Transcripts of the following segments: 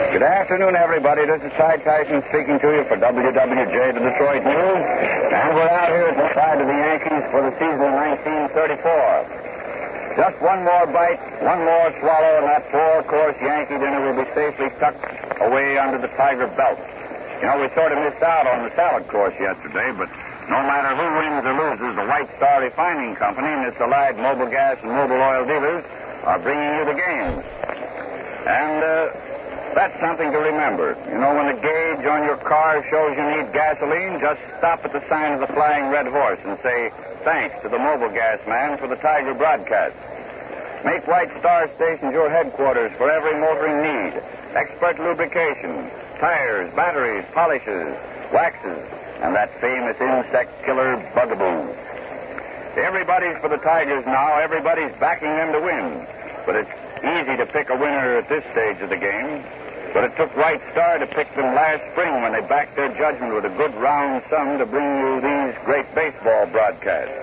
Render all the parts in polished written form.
Good afternoon, everybody. This is Cy Tyson speaking to you for WWJ, the Detroit News. And we're out here at the side of the Yankees for the season of 1934. Just one more bite, one more swallow, and that four-course Yankee dinner will be safely tucked away under the Tiger belt. You know, we sort of missed out on the salad course yesterday, but no matter who wins or loses, the White Star Refining Company and its allied Mobil Gas and Mobil Oil dealers are bringing you the games. And that's something to remember. You know, when the gauge on your car shows you need gasoline, just stop at the sign of the Flying Red Horse and say thanks to the Mobil Gas man for the Tiger broadcast. Make White Star stations your headquarters for every motoring need. Expert lubrication, tires, batteries, polishes, waxes, and that famous insect killer Bugaboo. Everybody's for the Tigers now. Everybody's backing them to win. But it's easy to pick a winner at this stage of the game. But it took White Star to pick them last spring when they backed their judgment with a good round sum to bring you these great baseball broadcasts.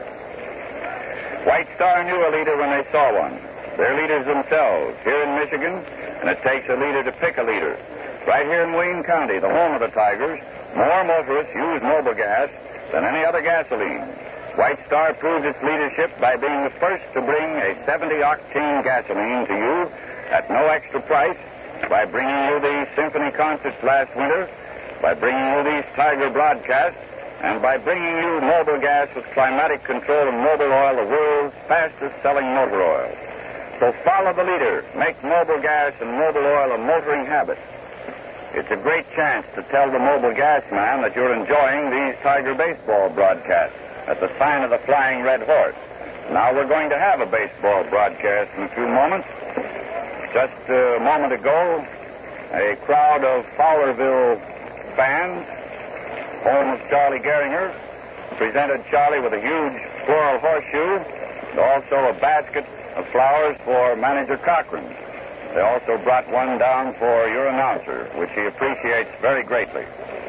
White Star knew a leader when they saw one. They're leaders themselves here in Michigan, and it takes a leader to pick a leader. Right here in Wayne County, the home of the Tigers, more motorists use Mobil Gas than any other gasoline. White Star proved its leadership by being the first to bring a 70-octane gasoline to you at no extra price, by bringing you the symphony concerts last winter, by bringing you these Tiger broadcasts, and by bringing you Mobil Gas with climatic control and Mobil Oil, the world's fastest-selling motor oil. So follow the leader. Make Mobil Gas and Mobil Oil a motoring habit. It's a great chance to tell the Mobil Gas man that you're enjoying these Tiger baseball broadcasts at the sign of the Flying Red Horse. Now we're going to have a baseball broadcast in a few moments. Just a moment ago, a crowd of Fowlerville fans, home of Charlie Gehringer, presented Charlie with a huge floral horseshoe and also a basket of flowers for Manager Cochran. They also brought one down for your announcer, which he appreciates very greatly.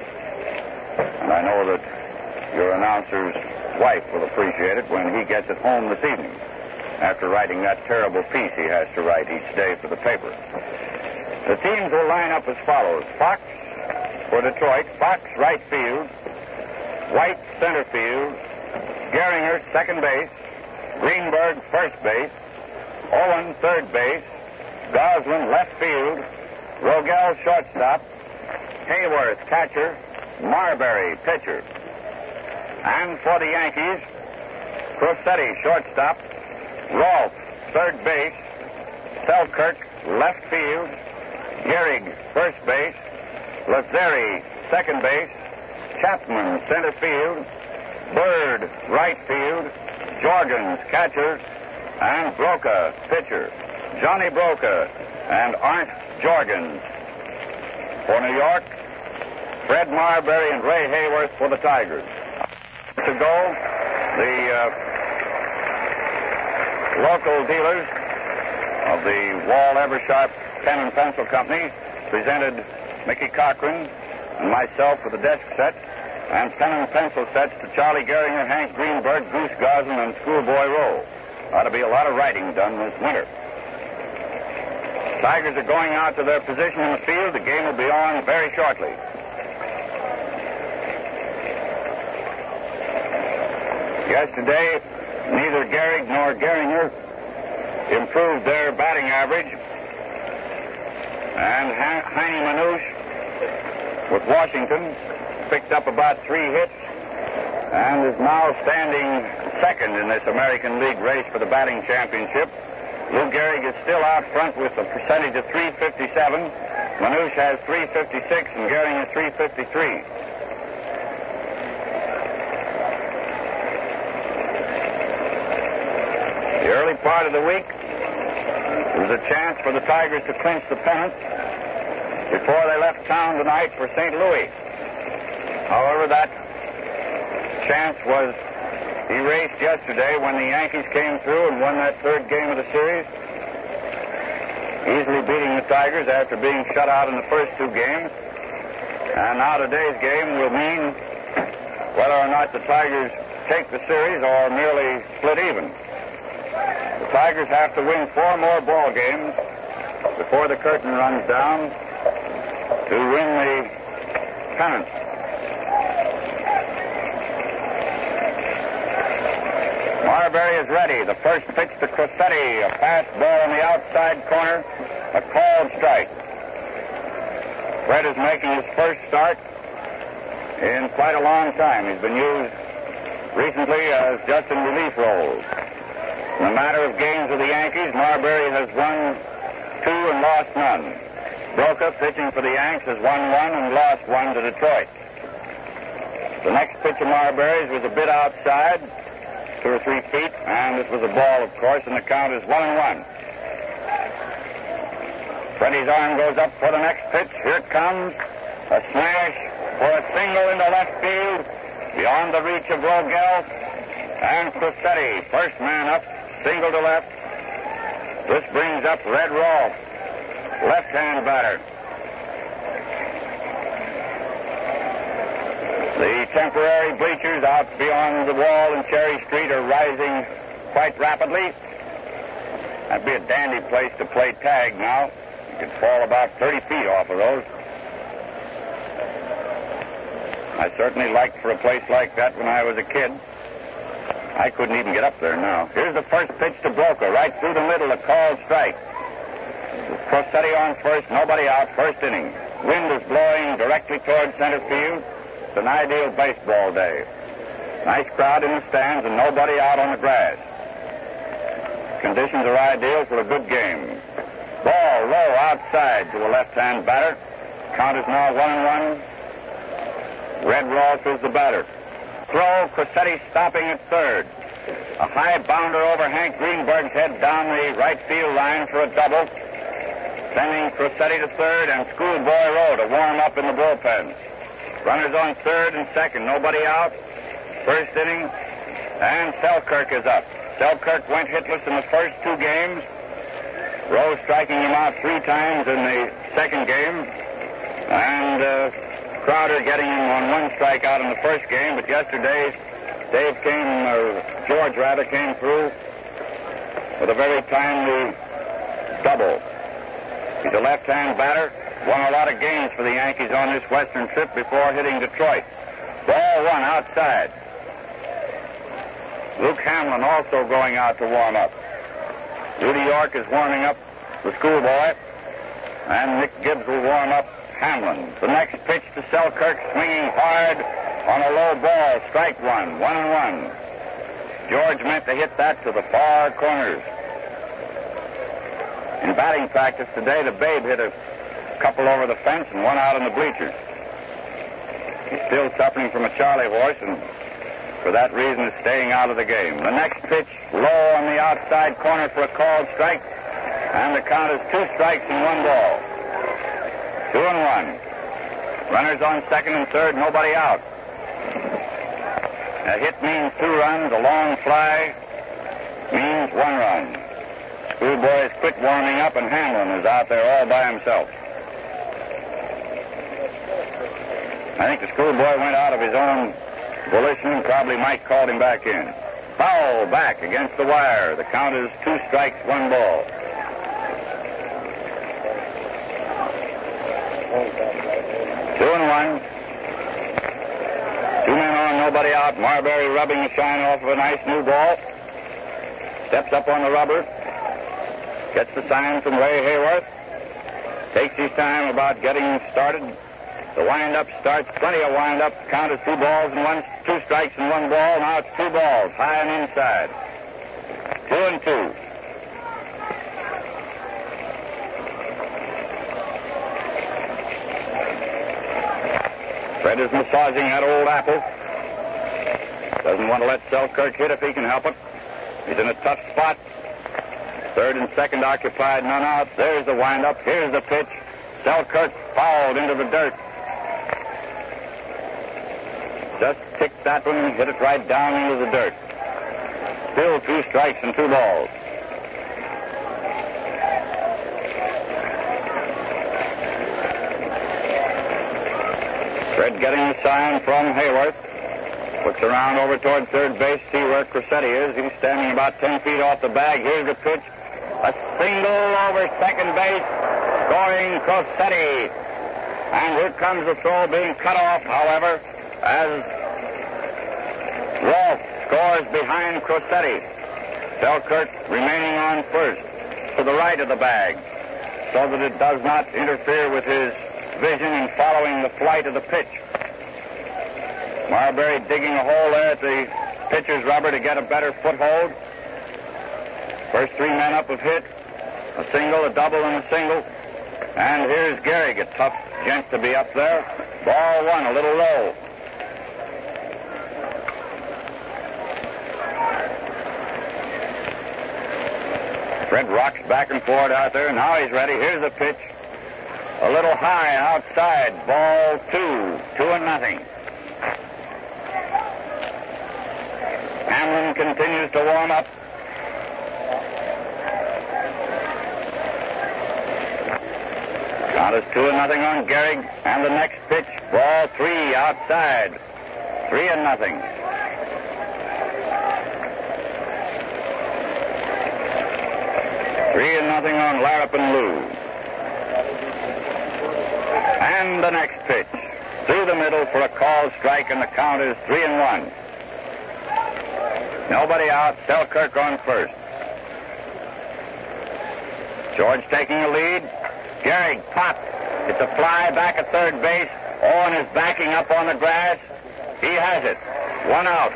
And I know that your announcer's wife will appreciate it when he gets it home this evening, after writing that terrible piece he has to write each day for the paper. The teams will line up as follows. Fox for Detroit, Fox right field, White center field, Gehringer second base, Greenberg first base, Owen third base, Goslin left field, Rogel shortstop, Hayworth catcher, Marbury pitcher. And for the Yankees, Crosetti shortstop, Rolfe third base, Selkirk left field, Gehrig first base, Lazzeri second base, Chapman center field, Bird right field, Jorgens catcher, and Broca pitcher. Johnny Broca and Arndt Jorgens. For New York, Fred Marbury and Ray Hayworth for the Tigers. To go, the local dealers of the Wall Eversharp Pen and Pencil Company presented Mickey Cochran and myself with the desk sets and pen and pencil sets to Charlie Gehringer, Hank Greenberg, Goose Goslin, and Schoolboy Rowe. Ought to be a lot of writing done this winter. Tigers are going out to their position in the field. The game will be on very shortly. Yesterday, neither Gehrig nor Gehringer improved their batting average. And Heine Manouche with Washington picked up about 3 hits and is now standing second in this American League race for the batting championship. Lou Gehrig is still out front with a percentage of .357. Manouche has .356 and Gehrig has .353. The early part of the week was a chance for the Tigers to clinch the pennant before they left town tonight for St. Louis. However, that chance was erased yesterday when the Yankees came through and won that third game of the series, easily beating the Tigers after being shut out in the first 2 games. And now today's game will mean whether or not the Tigers take the series or merely split even. The Tigers have to win 4 more ball games before the curtain runs down to win the pennant. Marbury is ready. The first pitch to Crosetti, a fastball on the outside corner, a called strike. Fred is making his first start in quite a long time. He's been used recently as just in relief roles. In the matter of games with the Yankees, Marbury has won 2 and lost none. Broca, pitching for the Yanks, has won 1 and lost 1 to Detroit. The next pitch of Marbury's was a bit outside, 2 or 3 feet, and this was a ball, of course, and the count is 1-1. Freddie's arm goes up for the next pitch. Here it comes. A smash for a single into left field, beyond the reach of Rogel. And Crosetti, first man up, single to left. This brings up Red Rolfe, left-hand batter. The temporary bleachers out beyond the wall in Cherry Street are rising quite rapidly. That'd be a dandy place to play tag now. You could fall about 30 feet off of those. I certainly liked for a place like that when I was a kid. I couldn't even get up there now. Here's the first pitch to Broca, right through the middle, a called strike. Crosetti on first, nobody out, first inning. Wind is blowing directly toward center field. It's an ideal baseball day. Nice crowd in the stands and nobody out on the grass. Conditions are ideal for a good game. Ball low outside to a left-hand batter. Count is now 1-1. Red Rolfe is the batter. Throw, Crosetti stopping at third. A high bounder over Hank Greenberg's head down the right field line for a double. Sending Crosetti to third and Schoolboy Rowe to warm up in the bullpen. Runners on third and second, nobody out. First inning, and Selkirk is up. Selkirk went hitless in the first 2 games. Rowe striking him out 3 times in the second game. And Crowder getting him on 1 strikeout in the first game. But yesterday, George rather, came through with a very timely double. He's a left-hand batter. Won a lot of games for the Yankees on this western trip before hitting Detroit. Ball 1 outside. Luke Hamlin also going out to warm up. Rudy York is warming up the Schoolboy. And Nick Gibbs will warm up Hamlin. The next pitch to Selkirk, swinging hard on a low ball. Strike 1, 1-1. George meant to hit that to the far corners. In batting practice today, the Babe hit a couple over the fence and 1 out on the bleachers. He's still suffering from a Charlie horse, and for that reason is staying out of the game. The next pitch, low on the outside corner for a called strike, and the count is 2 strikes and 1 ball. 2-1. Runners on second and third, nobody out. A hit means 2 runs, a long fly means 1 run. Schoolboy has quit warming up, and Hamlin is out there all by himself. I think the Schoolboy went out of his own volition, and probably Mike called him back in. Foul back against the wire. The count is 2 strikes, 1 ball. Two and 1. 2 men on, nobody out. Marbury rubbing the shine off of a nice new ball. Steps up on the rubber. Gets the sign from Ray Hayworth. Takes his time about getting started. The windup starts, plenty of windup. Count is 2 balls and 2 strikes and 1 ball. Now it's 2 balls, high and inside. 2-2. Fred is massaging that old apple. Doesn't want to let Selkirk hit if he can help it. He's in a tough spot. Third and second occupied, none out. There's the windup. Here's the pitch. Selkirk fouled into the dirt. Just kicked that one and hit it right down into the dirt. Still 2 strikes and 2 balls. Fred getting the sign from Hayworth. Looks around over toward third base, see where Crosetti is. He's standing about 10 feet off the bag. Here's the pitch. A single over second base. Scoring Crosetti. And here comes the throw being cut off, however, as Rolfe scores behind Crosetti. Selkirk remaining on first, to the right of the bag, so that it does not interfere with his vision in following the flight of the pitch. Marbury digging a hole there at the pitcher's rubber to get a better foothold. First three men up have hit. A single, a double, and a single. And here's Gehrig, a tough gent to be up there. Ball one, a little low. Fred rocks back and forth out there. Now he's ready. Here's the pitch. A little high outside. Ball 2-0. Hamlin continues to warm up. Count is 2-0 on Gehrig. And the next pitch, ball 3 outside. 3-0. Nothing on Larapin Lou. And the next pitch. Through the middle for a called strike, and the count is 3-1. Nobody out. Selkirk on first. George taking a lead. Gehrig pops. It's a fly back at third base. Owen is backing up on the grass. He has it. One out.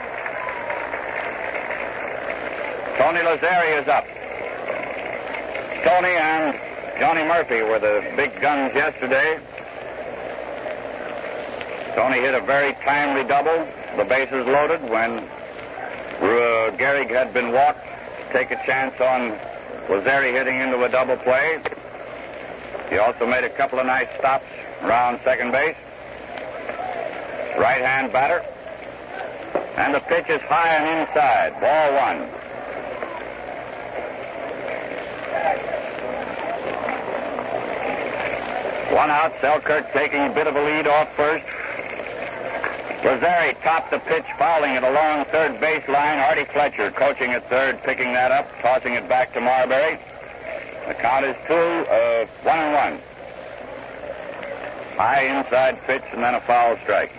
Tony Lazzeri is up. Tony and Johnny Murphy were the big guns yesterday. Tony hit a very timely double. The bases loaded when Gehrig had been walked to take a chance on Lazzeri hitting into a double play. He also made a couple of nice stops around second base. Right-hand batter. And the pitch is high and inside. Ball one. One out. Selkirk taking a bit of a lead off first. Lazzeri topped the pitch, fouling it along third baseline. Artie Fletcher coaching at third, picking that up, tossing it back to Marbury. The count is 1-1. High inside pitch and then a foul strike.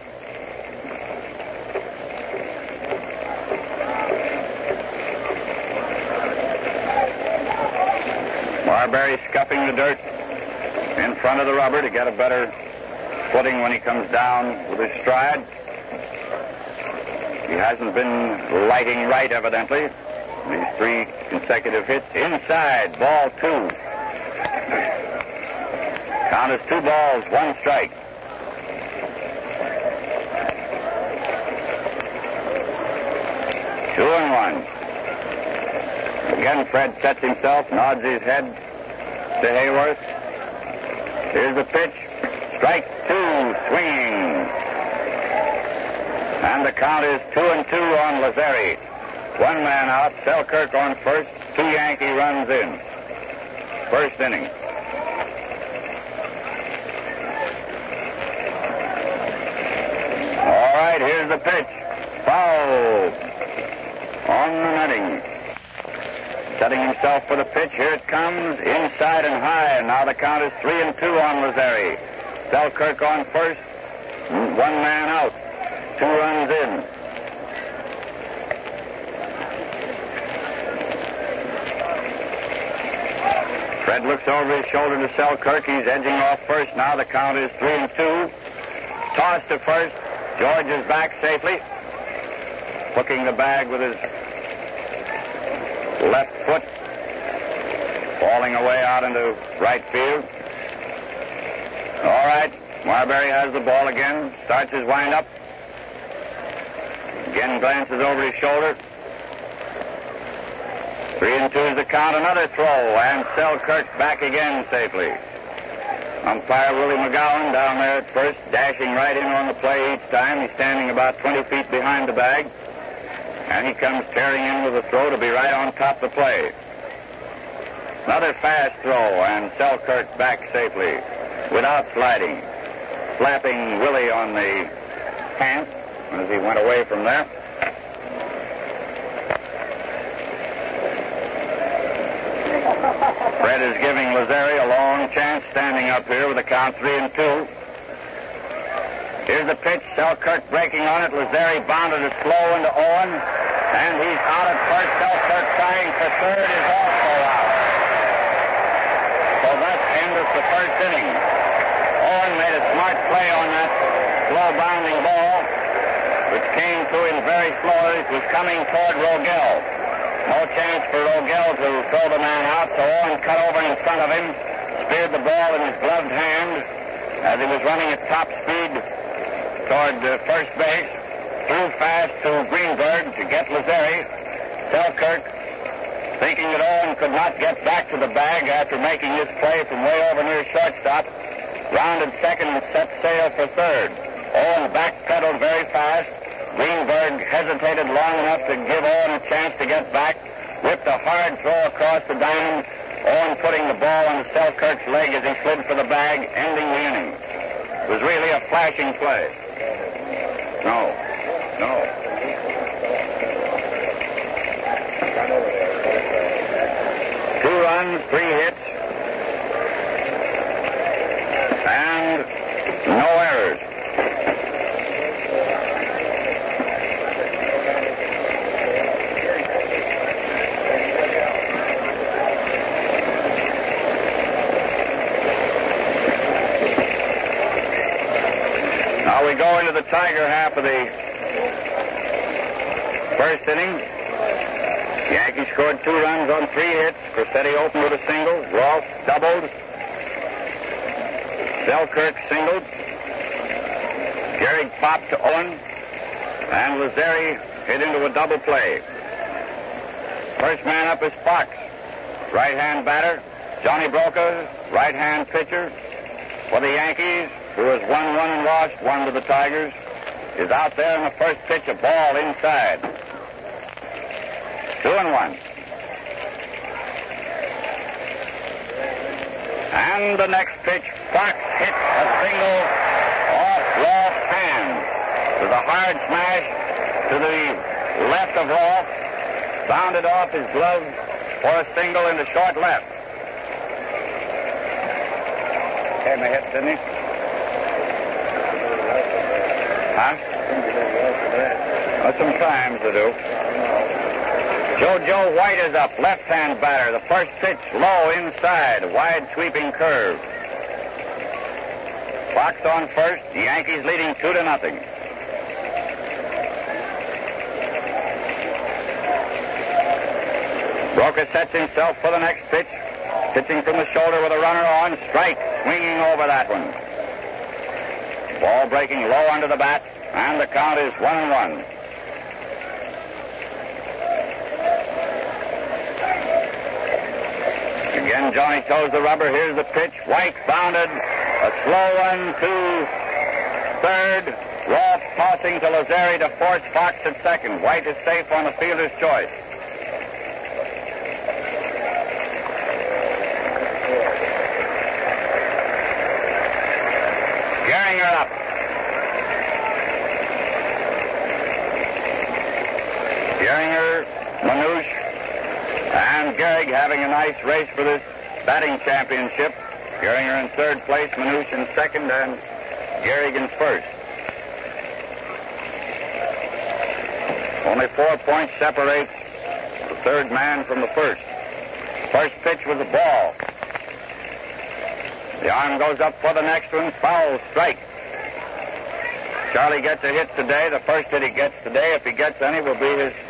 Marbury scuffing the dirt in front of the rubber to get a better footing when he comes down with his stride. He hasn't been lighting right, evidently. These 3 consecutive hits. Inside, ball 2. Count is 2 balls, 1 strike. Two and one. Again, Fred sets himself, nods his head to Hayworth. Here's the pitch. Strike 2, swinging. And the count is 2-2 on Lazzeri. 1 man out. Selkirk on first. 2 Yankee runs in. First inning. All right, here's the pitch. Foul. On the netting. Setting himself for the pitch. Here it comes. Inside and high. And now the count is 3-2 on Lazzeri. Selkirk on first. 1 man out. 2 runs in. Fred looks over his shoulder to Selkirk. He's edging off first. Now the count is 3-2. Toss to first. George is back safely. Hooking the bag with his left foot. Falling away out into right field. All right. Marbury has the ball again. Starts his windup. Again glances over his shoulder. 3-2 is the count. Another throw. And Selkirk back again safely. Umpire Willie McGowan down there at first, dashing right in on the play each time. He's standing about 20 feet behind the bag. And he comes tearing in with a throw to be right on top of the play. Another fast throw, and Selkirk back safely without sliding. Slapping Willie on the pants as he went away from there. Fred is giving Lazzeri a long chance standing up here with the count 3-2. Here's the pitch. Selkirk breaking on it. Lazari bounded it slow into Owen. And he's out at first. Selkirk trying for third is also out. So that's the end of the first inning. Owen made a smart play on that slow bounding ball, which came to him very slowly. It was coming toward Rogel. No chance for Rogel to throw the man out, so Owen cut over in front of him, speared the ball in his gloved hand as he was running at top speed toward first base, threw fast to Greenberg to get Lazari. Selkirk, thinking that Owen could not get back to the bag after making this play from way over near shortstop, rounded second and set sail for third. Owen backpedaled very fast. Greenberg hesitated long enough to give Owen a chance to get back, whipped a hard throw across the diamond, Owen putting the ball on Selkirk's leg as he slid for the bag, ending the inning. It was really a flashing play. No. 2 runs, 3 hits, and no errors. Now we go into the Tiger half of the first inning. The Yankees scored 2 runs on 3 hits. Crosetti opened with a single. Rolfe doubled. Selkirk singled. Gehrig popped to Owen. And Lazari hit into a double play. First man up is Fox, right-hand batter. Johnny Broca, right-hand pitcher for the Yankees, who has won 1 and lost 1 to the Tigers, is out there in the first pitch, a ball inside. 2-1. And the next pitch, Fox hit a single off Rolfe's hand. With a hard smash to the left of Rolfe, bounded off his glove for a single into short left. Came a hit, didn't he? Huh? Well, sometimes they do. Joe White is up, left-hand batter. The first pitch low inside, a wide sweeping curve. Fox on first, the Yankees leading 2-0. Broca sets himself for the next pitch, pitching from the shoulder with a runner on, strike, swinging over that one. Ball breaking low under the bat, and the count is 1-1. Again, Johnny toes the rubber. Here's the pitch. White bounded. A slow run to third. Rolfe tossing to Lazari to force Fox at second. White is safe on the fielder's choice. Gehringer up. Gehringer, Manouche, and Gehrig having a nice race for this batting championship. Gehringer in third place, Manouche in second, and Gehrig in first. Only 4 points separate the third man from the first. First pitch was a ball. The arm goes up for the next one. Foul, strike. Charlie gets a hit today. The first hit he gets today, if he gets any, will be his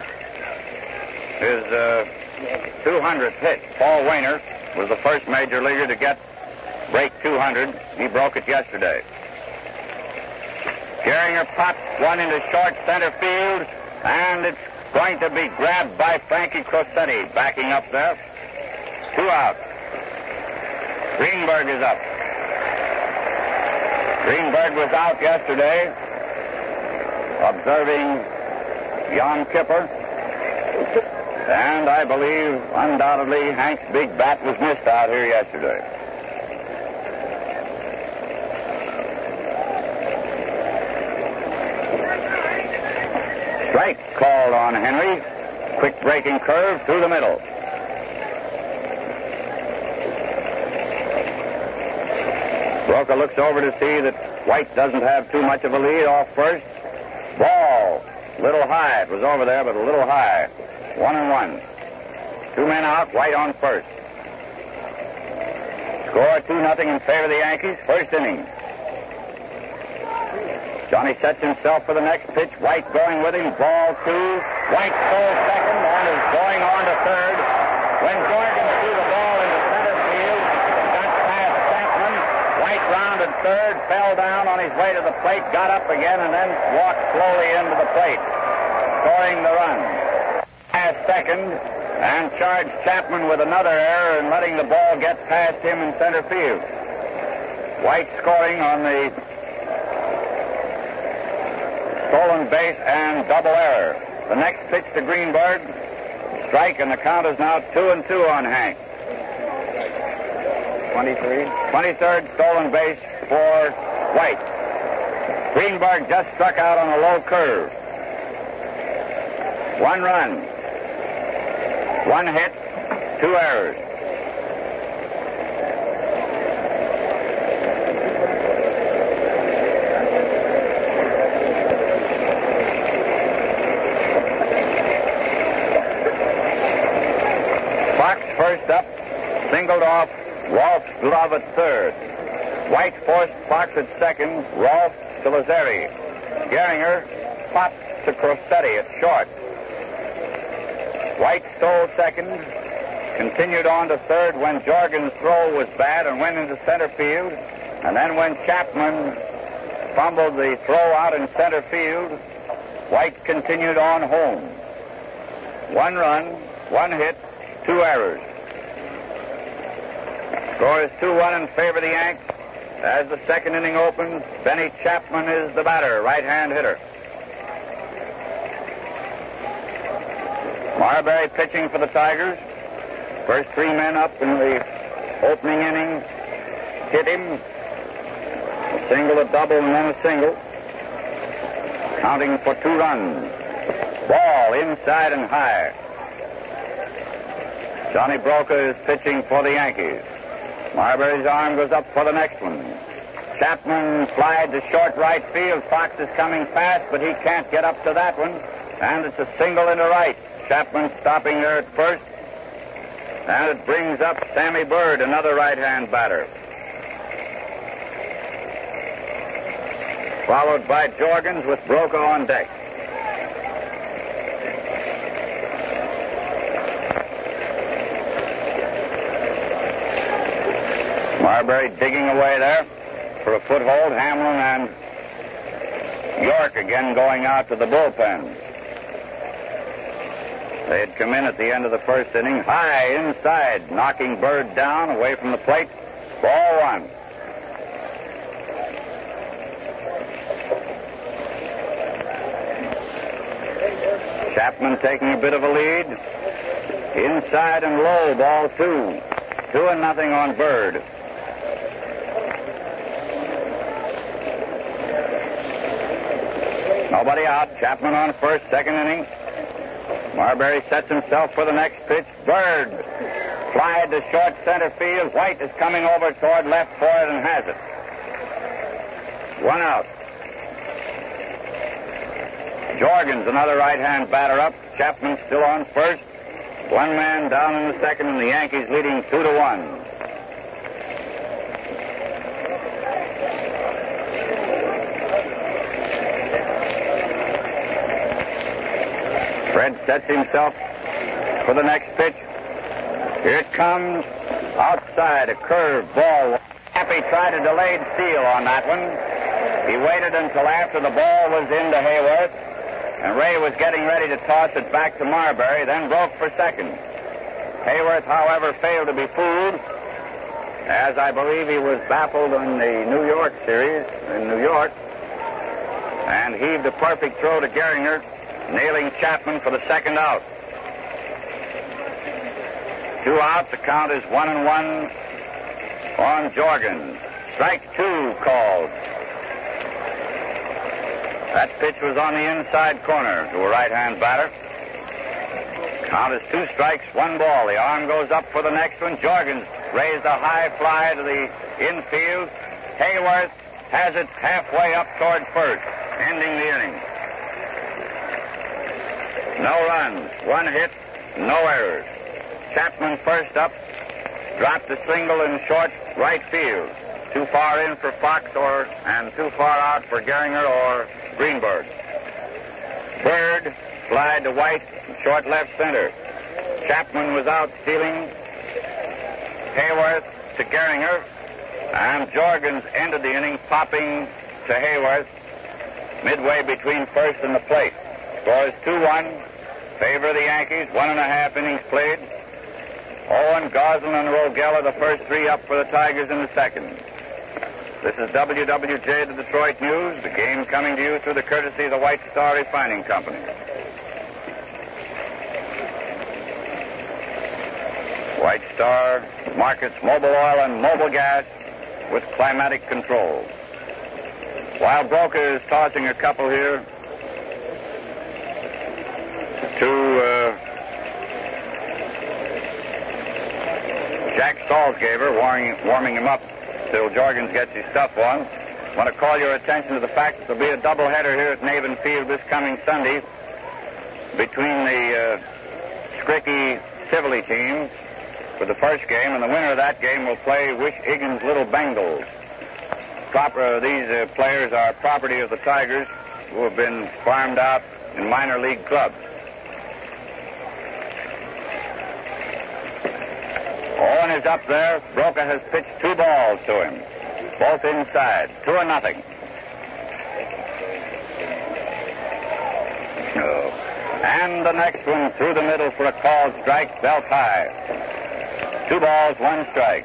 200th hit. Paul Wainer was the first major leaguer to break 200. He broke it yesterday. Gehringer pops one into short center field, and it's going to be grabbed by Frankie Crosetti, backing up there. 2 out. Greenberg is up. Greenberg was out yesterday, observing Yom Kippur. And I believe, undoubtedly, Hank's big bat was missed out here yesterday. Strike called on Henry. Quick breaking curve through the middle. Broca looks over to see that White doesn't have too much of a lead off first. Ball. Little high. It was over there, but a little high. 1-1. 2 men out. White on first. Score 2-0 in favor of the Yankees. First inning. Johnny sets himself for the next pitch. White going with him. Ball 2. White stole second and is going on to third. When Jorgen threw the ball into center field, got past Chapman. White rounded third, fell down on his way to the plate, got up again, and then walked slowly into the plate, scoring the run. Past second and charged Chapman with another error and letting the ball get past him in center field. White scoring on the stolen base and double error. The next pitch to Greenberg. Strike, and the count is now 2-2 on Hank. 23rd stolen base for White. Greenberg just struck out on a low curve. 1 run. 1 hit. 2 errors. First up, singled off Rolf's glove at third. White forced Fox at second, Rolf to Lazzeri. Gehringer popped to Crosetti at short. White stole second, continued on to third when Jorgen's throw was bad and went into center field. And then when Chapman fumbled the throw out in center field, White continued on home. 1 run, 1 hit, 2 errors. Score is 2-1 in favor of the Yanks. As the second inning opens, Benny Chapman is the batter, right-hand hitter. Marbury pitching for the Tigers. First 3 men up in the opening inning hit him. A single, a double, and then a single. Counting for 2 runs. Ball inside and high. Johnny Broca is pitching for the Yankees. Marbury's arm goes up for the next one. Chapman flied to short right field. Fox is coming fast, but he can't get up to that one. And it's a single into right. Chapman stopping there at first. And it brings up Sammy Bird, another right-hand batter. Followed by Jorgens with Broca on deck. Marbury digging away there for a foothold. Hamlin and York again going out to the bullpen. They had come in at the end of the first inning. High inside, knocking Bird down away from the plate. Ball 1. Chapman taking a bit of a lead. Inside and low, ball 2. 2-0 on Bird. Nobody out. Chapman on first, second inning. Marbury sets himself for the next pitch. Bird flied to short center field. White is coming over toward left for it and has it. 1 out. Jorgens, another right-hand batter up. Chapman still on first. 1 man down in the second, and the Yankees leading 2-1. Fred sets himself for the next pitch. Here it comes. Outside, a curve ball. Happy tried a delayed steal on that one. He waited until after the ball was into Hayworth, and Ray was getting ready to toss it back to Marbury, then broke for second. Hayworth, however, failed to be fooled, as I believe he was baffled in the New York series in New York, and heaved a perfect throw to Gehringer, nailing Chapman for the second out. 2 out. The count is 1-1 on Jorgens. Strike 2 called. That pitch was on the inside corner to a right-hand batter. Count is 2 strikes, 1 ball. The arm goes up for the next one. Jorgens raised a high fly to the infield. Hayworth has it halfway up toward first, ending the inning. No runs, one hit, no errors. Chapman first up, dropped a single in short right field. Too far in for Fox and too far out for Gehringer or Greenberg. Bird slide to White, short left center. Chapman was out stealing. Hayworth to Gehringer, and Jorgens ended the inning popping to Hayworth midway between first and the plate. Score is 2-1. Favor of the Yankees. 1.5 innings played. Owen, Goslin, and Rogel are the first three up for the Tigers in the second. This is WWJ, the Detroit News. The game coming to you through the courtesy of the White Star Refining Company. White Star markets mobile oil and mobile gas with climatic control. While Broca is tossing a couple here to Jack Salzgaber, warming him up till Jorgens gets his stuff on. I want to call your attention to the fact that there'll be a doubleheader here at Navin Field this coming Sunday between the Scricky-Tivoli teams for the first game, and the winner of that game will play Wish-Higgins Little Bengals. These players are property of the Tigers, who have been farmed out in minor league clubs. Owen is up there. Broca has pitched 2 balls to him, both inside. 2-0. And the next one through the middle for a called strike, belt high. 2 balls, 1 strike.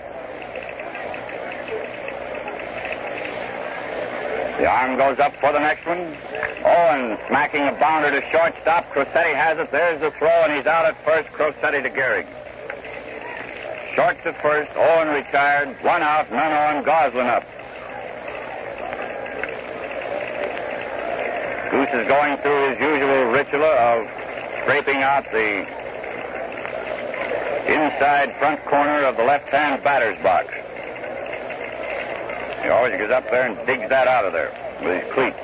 The arm goes up for the next one. Owen smacking a bounder to shortstop. Crosetti has it. There's the throw, and he's out at first. Crosetti to Gehrig. Short to first. Owen retired. 1 out, none on. Goslin up. Goose is going through his usual ritual of scraping out the inside front corner of the left-hand batter's box. He always goes up there and digs that out of there with his cleat.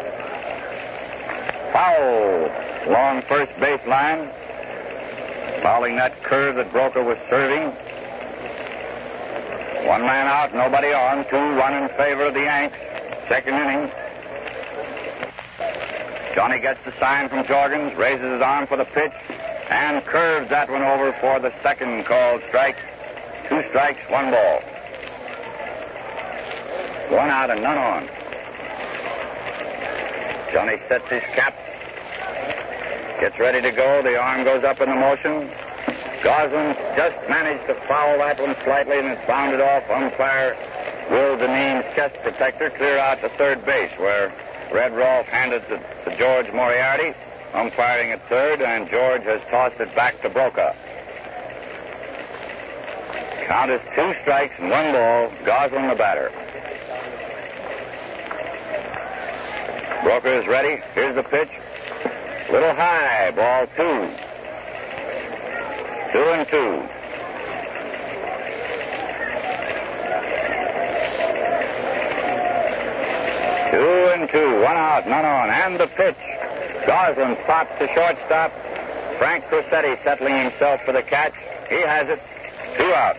Foul along first base line, fouling that curve that Broca was serving. 1 man out, nobody on. 2-1 in favor of the Yanks. Second inning. Johnny gets the sign from Jorgens, raises his arm for the pitch, and curves that one over for the second called strike. 2 strikes, 1 ball. 1 out and none on. Johnny sets his cap, gets ready to go. The arm goes up in the motion. Goslin just managed to foul that one slightly, and it's bounded off. Umpire Will Dineen's chest protector clear out to third base, where Red Rolfe handed it to George Moriarty, umpiring at third, and George has tossed it back to Broca. Count is 2 strikes and 1 ball. Goslin the batter. Broca is ready. Here's the pitch. Little high, ball 2. 2-2. Two and 2, 1 out, none on, and the pitch. Goslin pops to shortstop. Frank Crosetti settling himself for the catch. He has it. 2 out.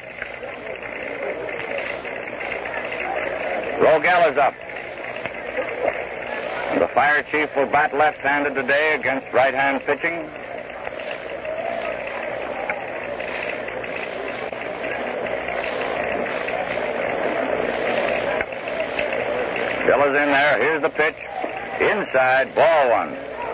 Rogel is up. The fire chief will bat left-handed today against right-hand pitching. Bill is in there. Here's the pitch. Inside, ball 1.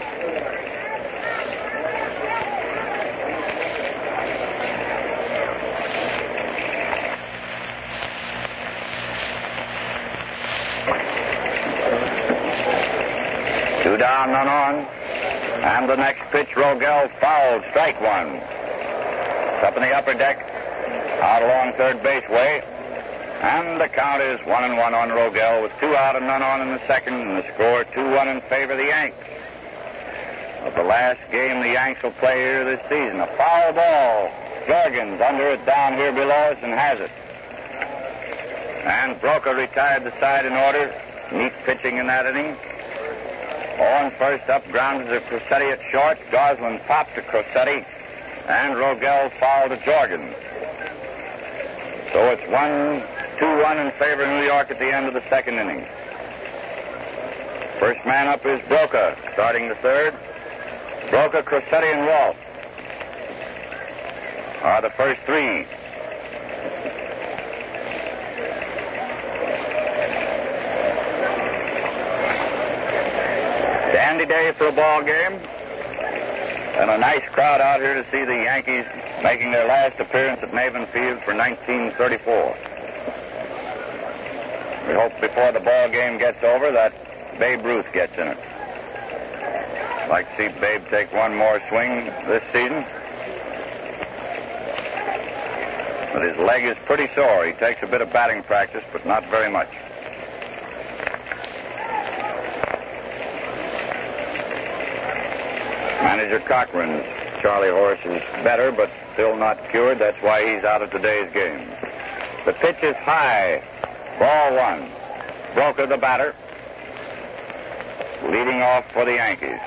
Two down, none on. And the next pitch, Rogel fouled, strike 1. It's up in the upper deck, out along third base way. And the count is 1-1 on Rogel with 2 out and none on in the second, and the score 2-1 in favor of the Yanks. Of the last game the Yanks will play here this season. A foul ball. Jorgens under it down here below us and has it. And Broca retired the side in order. Neat pitching in that inning. On first up, grounded to Crosetti at short. Goslin popped to Crosetti. And Rogel fouled to Jorgens. So it's 2-1 in favor of New York at the end of the second inning. First man up is Broca, starting the third. Broca, Crosetti, and Rolfe are the first three. Dandy day for a ball game. And a nice crowd out here to see the Yankees making their last appearance at Navin Field for 1934. We hope before the ball game gets over that Babe Ruth gets in it. I'd like to see Babe take one more swing this season. But his leg is pretty sore. He takes a bit of batting practice, but not very much. Manager Cochran's Charlie Horse is better, but still not cured. That's why he's out of today's game. The pitch is high. Ball one. Broca, the batter, leading off for the Yankees.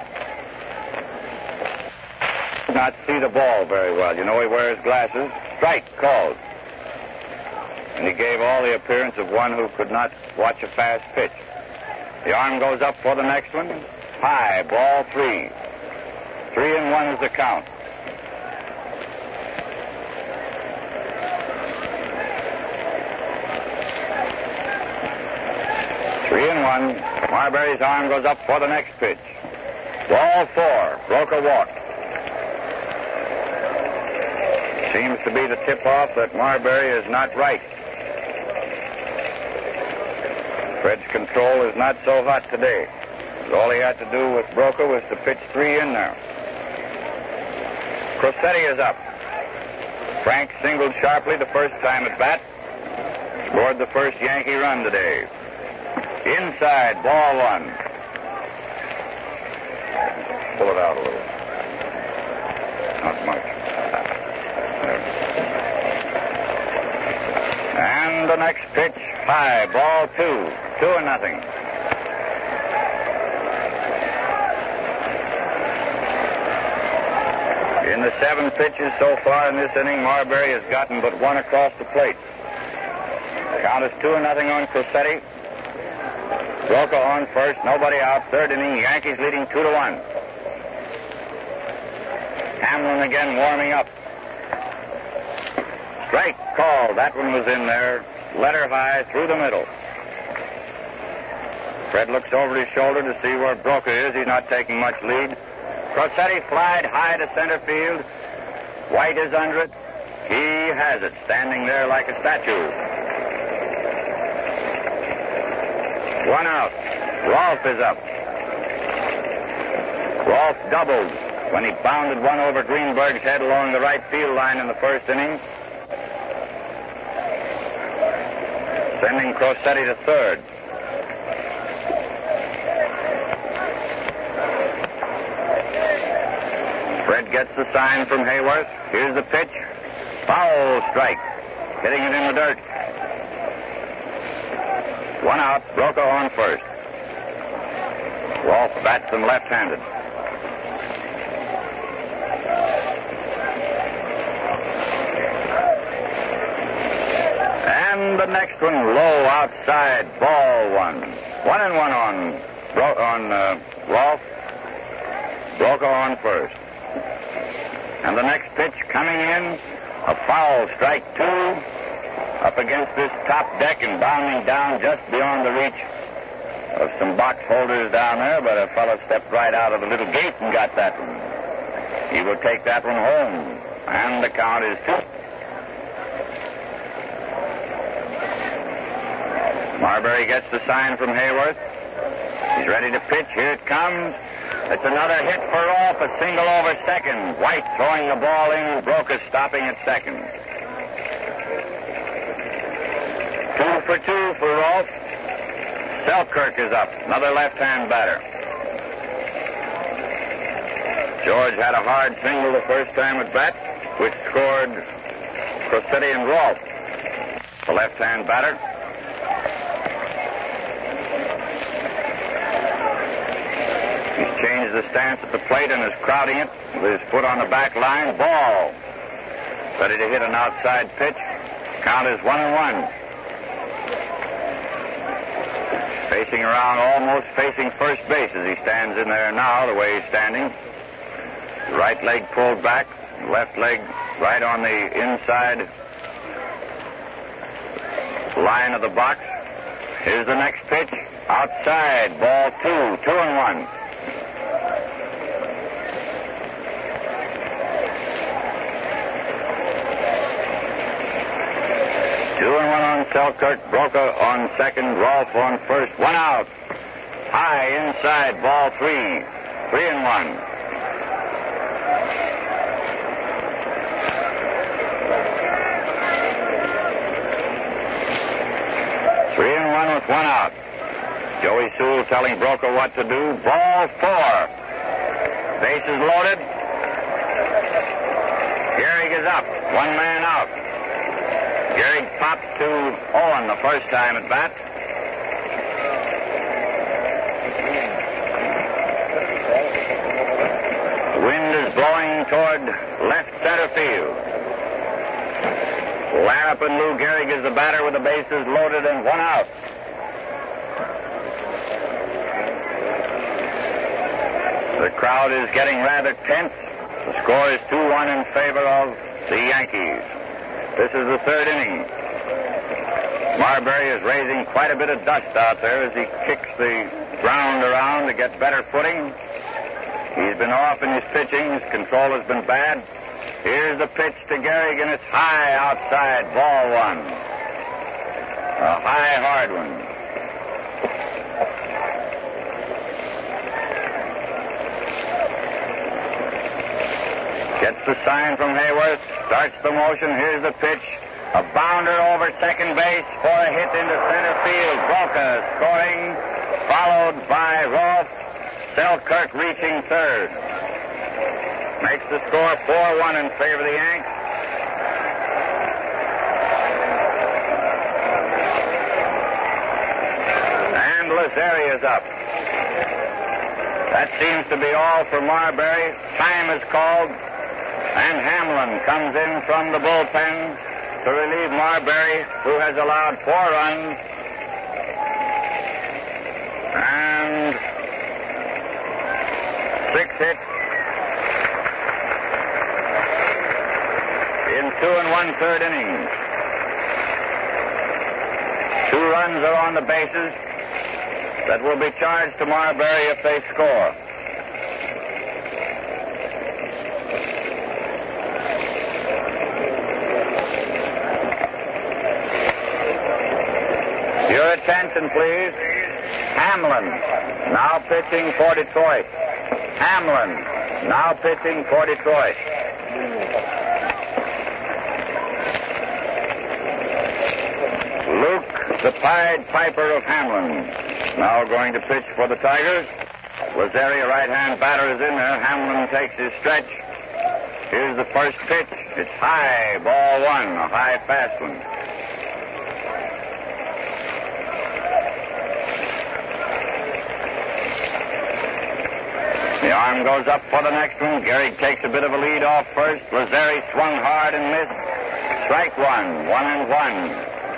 Not see the ball very well. You know he wears glasses. Strike called. And he gave all the appearance of one who could not watch a fast pitch. The arm goes up for the next one. High. Ball three. 3-1 is the count. Marbury's arm goes up for the next pitch. Ball four. Broca walked. Seems to be the tip-off that Marbury is not right. Fred's control is not so hot today. All he had to do with Broca was to pitch three in there. Crosetti is up. Frank singled sharply the first time at bat. Scored the first Yankee run today. Inside, ball one. Pull it out a little. Not much. And the next pitch, high, ball two. 2-0. In the 7 pitches so far in this inning, Marbury has gotten but one across the plate. Count is 2-0 on Crosetti. Broca on first, nobody out. Third inning, Yankees leading 2-1. Hamlin again warming up. Strike called. That one was in there. Letter high through the middle. Fred looks over his shoulder to see where Broca is. He's not taking much lead. Crosetti flied high to center field. White is under it. He has it, standing there like a statue. One out. Rolfe is up. Rolfe doubled when he bounded one over Greenberg's head along the right field line in the first inning, sending Crosetti to third. Fred gets the sign from Hayworth. Here's the pitch. Foul strike. Hitting it in the dirt. One out. Broca on first. Rolfe bats him left-handed. And the next one low outside. Ball one. 1-1 on Rolfe. Broca on first. And the next pitch coming in, a foul, strike two, up against this top deck and bounding down just beyond the reach of some box holders down there, but a fellow stepped right out of the little gate and got that one. He will take that one home, and the count is 2. Marbury gets the sign from Hayworth. He's ready to pitch. Here it comes. It's another hit for Rolfe, a single over second. White throwing the ball in, Broca stopping at second. 2 for 2 for Rolfe. Selkirk is up, another left-hand batter. George had a hard single the first time at bat, which scored Crosetti and Rolfe. The left-hand batter. changed the stance at the plate and is crowding it with his foot on the back line. Ball. Ready to hit an outside pitch. Count is 1-1. Facing around, almost facing first base as he stands in there now, the way he's standing. Right leg pulled back, left leg right on the inside line of the box. Here's the next pitch. Outside, ball 2-1. On Selkirk, Broca on second, Rolfe on first, 1 out. High inside, ball 3-1. 3-1 with 1 out. Joey Sewell telling Broca what to do. Ball 4. Bases loaded. Gehrig is up. 1 man out. Gehrig pops to Owen the first time at bat. The wind is blowing toward left center field. Lanup and Lou Gehrig is the batter with the bases loaded and 1 out. The crowd is getting rather tense. The score is 2-1 in favor of the Yankees. This is the 3rd inning. Marbury is raising quite a bit of dust out there as he kicks the ground around to get better footing. He's been off in his pitching. His control has been bad. Here's the pitch to Gehrig, and it's high outside, ball 1. A high, hard one. Gets the sign from Hayworth, starts the motion. Here's the pitch. A bounder over second base for a hit into center field. Broca scoring, followed by Rolfe. Selkirk reaching third. Makes the score 4-1 in favor of the Yanks. And Lazzeri is up. That seems to be all for Marbury. Time is called. And Hamlin comes in from the bullpen to relieve Marbury, who has allowed 4 runs and 6 hits in 2 1/3 innings. 2 runs are on the bases that will be charged to Marbury if they score. Your attention, please. Hamlin, now pitching for Detroit. Hamlin, now pitching for Detroit. Luke, the Pied Piper of Hamlin, now going to pitch for the Tigers. Lazzeri, a right-hand batter, is in there. Hamlin takes his stretch. Here's the first pitch. It's high, ball 1, a high, fast one. The arm goes up for the next one. Gehrig takes a bit of a lead off first. Lazzeri swung hard and missed. Strike 1, 1-1.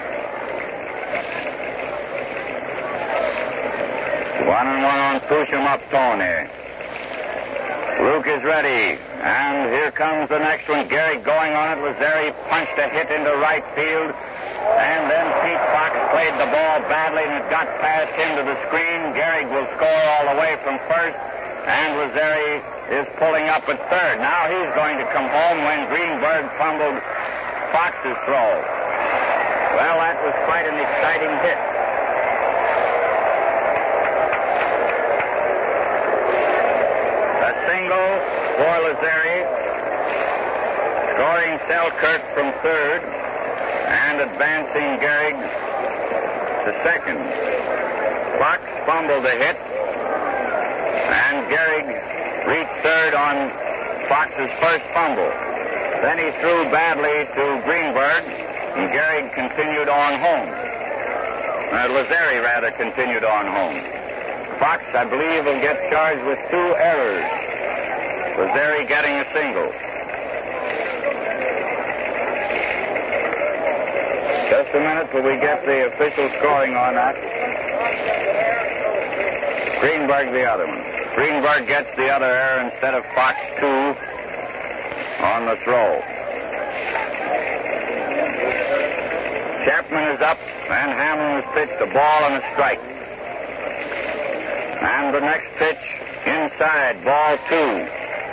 1-1 on Pushum up Tony. Luke is ready. And here comes the next one. Gehrig going on it. Lazzeri punched a hit into right field. And then Pete Fox played the ball badly and it got past him to the screen. Gehrig will score all the way from first. And Lazzeri is pulling up at third. Now he's going to come home when Greenberg fumbled Fox's throw. Well, that was quite an exciting hit. A single for Lazzeri, scoring Selkirk from third and advancing Gehrig to second. Fox fumbled a hit. And Gehrig reached third on Fox's first fumble. Then he threw badly to Greenberg, and Gehrig continued on home. Lazzeri, rather, continued on home. Fox, I believe, will get charged with 2 errors. Lazari getting a single. Just a minute till we get the official scoring on that. Greenberg the other one. Greenberg gets the other error instead of Fox 2 on the throw. Chapman is up, and Hamlin has pitched a ball and a strike. And the next pitch inside, ball 2.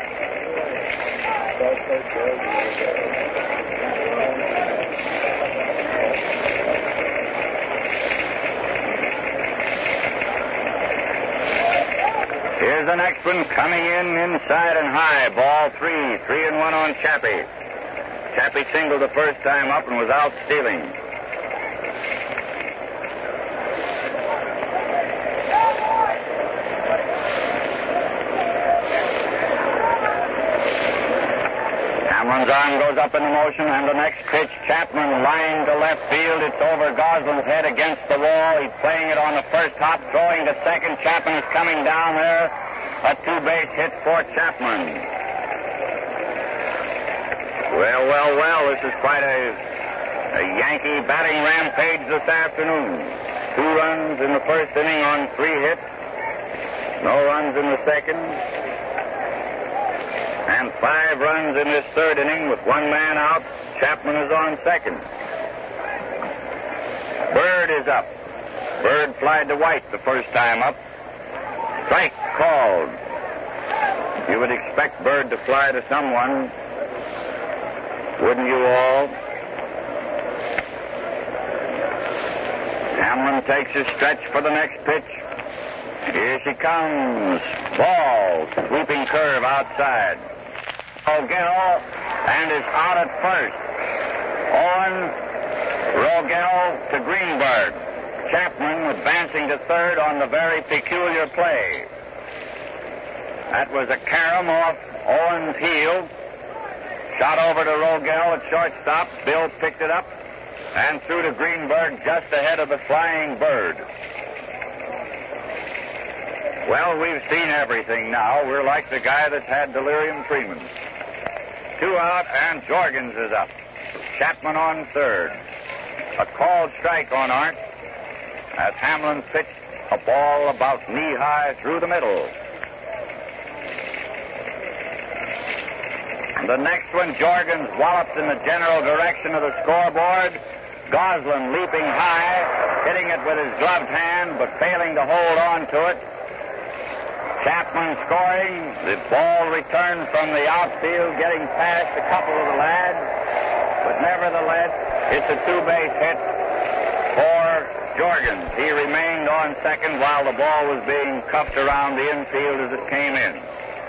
Here's the next one coming in inside and high. Ball 3. 3-1 on Chappie. Chappie singled the first time up and was out stealing. Hamlin's arm goes up into motion, and the next pitch, Chapman line to left field. It's over Goslin's head against the wall. He's playing it on the first hop, throwing to second. Chapman is coming down there. A 2-base hit for Chapman. Well, this is quite a Yankee batting rampage this afternoon. 2 runs in the first inning on 3 hits. No runs in the second. And 5 runs in this third inning with 1 man out. Chapman is on second. Bird is up. Bird flied to White the first time up. Strike called. You would expect Bird to fly to someone, wouldn't you all? Hamlin takes his stretch for the next pitch. Here she comes. Ball. Sweeping curve outside. Rogel, and is out at first. On Rogel to Greenberg. Chapman advancing to third on the very peculiar play. That was a carom off Owens' heel. Shot over to Rogel at shortstop. Bill picked it up and threw to Greenberg just ahead of the flying Bird. Well, we've seen everything now. We're like the guy that's had delirium tremens. 2 out, and Jorgens is up. Chapman on third. A called strike on Arndt as Hamlin pitched a ball about knee-high through the middle. The next one, Jorgens wallops in the general direction of the scoreboard. Goslin leaping high, hitting it with his gloved hand, but failing to hold on to it. Chapman scoring. The ball returned from the outfield, getting past a couple of the lads. But nevertheless, it's a 2-base hit for Jorgens. He remained on second while the ball was being cuffed around the infield as it came in.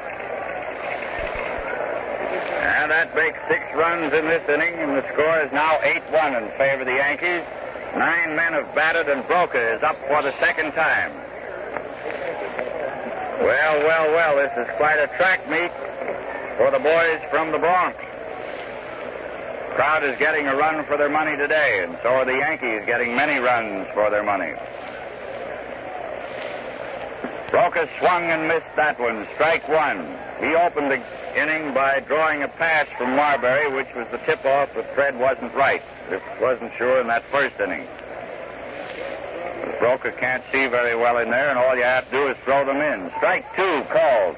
And that makes 6 runs in this inning, and the score is now 8-1 in favor of the Yankees. 9 men have batted, and Broca is up for the second time. Well, this is quite a track meet for the boys from the Bronx. The crowd is getting a run for their money today, and so are the Yankees getting many runs for their money. Broca swung and missed that one. Strike 1. He opened the inning by drawing a pass from Marbury, which was the tip-off, but Fred wasn't right. It wasn't sure in that first inning. Broca can't see very well in there, and all you have to do is throw them in. Strike 2 called.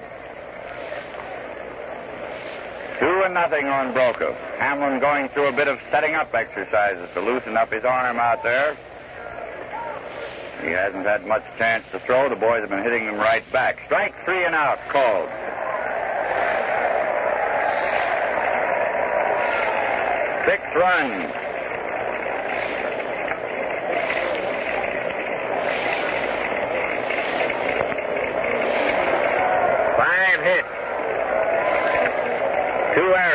2-0 on Broca. Hamlin going through a bit of setting up exercises to loosen up his arm out there. He hasn't had much chance to throw. The boys have been hitting him right back. Strike 3 and out called. Six runs. Hits. 2 errors.